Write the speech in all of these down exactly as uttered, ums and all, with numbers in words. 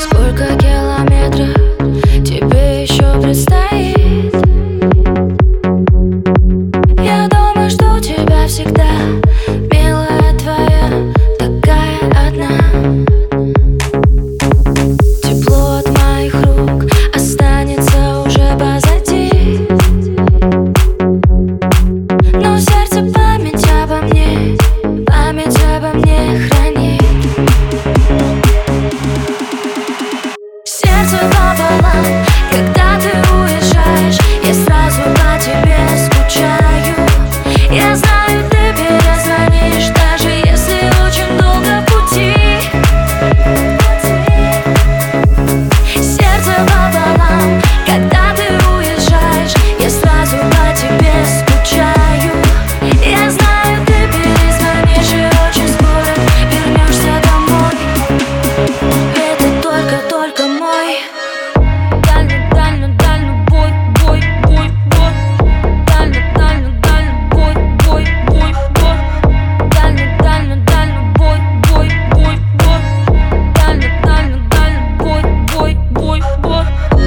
Сколько километров тебе еще предстоит? Я дома жду тебя всегда, милая твоя, такая одна. Тепло от моих рук останется уже позади, но в сердце память обо мне, память обо мне храни. Сердце пополам, когда ты уезжаешь, я сразу по тебе скучаю. Я знаю, ты перезвонишь, даже если очень долго пути. Сердце пополам, когда ты уезжаешь, я сразу по тебе скучаю. Я знаю, ты перезвонишь и очень скоро вернешься домой. Это только-только мой дальний-дальний-дальний-бой, бой, бой, бой. Дальний-дальний-дальний-бой, бой, бой, бой. Дальний-дальний-дальний-бой, бой, бой, бой. Дальний-дальний-дальний-бой, бой, бой, бой.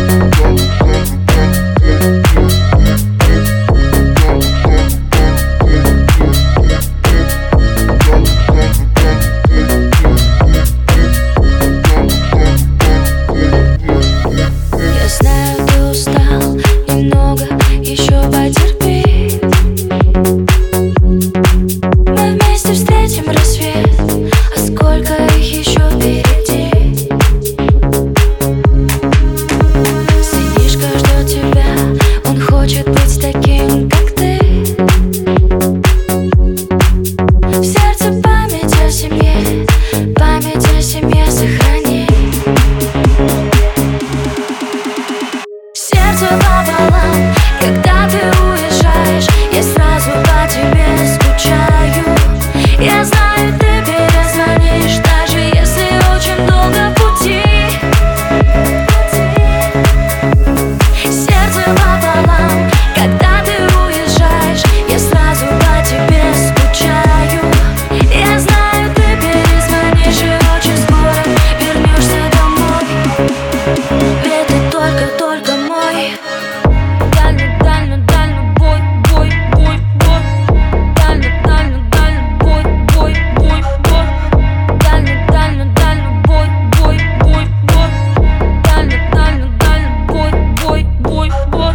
Я знаю, ты устал, немного еще потерпи. Мы вместе встретим рассвет, а сколько их еще впереди. Сынишка ждет тебя, он хочет быть таким, как ты. В сердце память о семье, память о семье сохрани. Сердце пополам, когда ты уезжаешь, я сразу по тебе скучаю. Я знаю, ты перезвонишь, даже если очень долго пути. Сердце пополам, когда ты уезжаешь, я сразу по тебе скучаю. Я знаю, ты перезвонишь и очень скоро вернешься домой. Это только-только мой дальний-дальний-дальний-бой, бой, бой, бой. Дальний-дальний-дальний-бой, бой, бой, бой. Дальний-дальний-дальний-бой, бой, бой, бой. Дальний-дальний-дальний-бой, бой, бой, бой.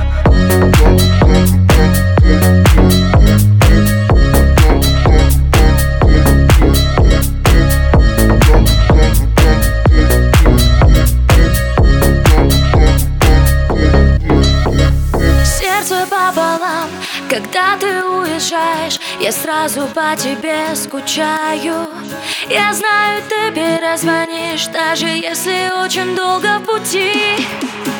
Сердце пополам, когда ты уезжаешь, я сразу по тебе скучаю. Я знаю, ты перезвонишь, даже если очень долго пути.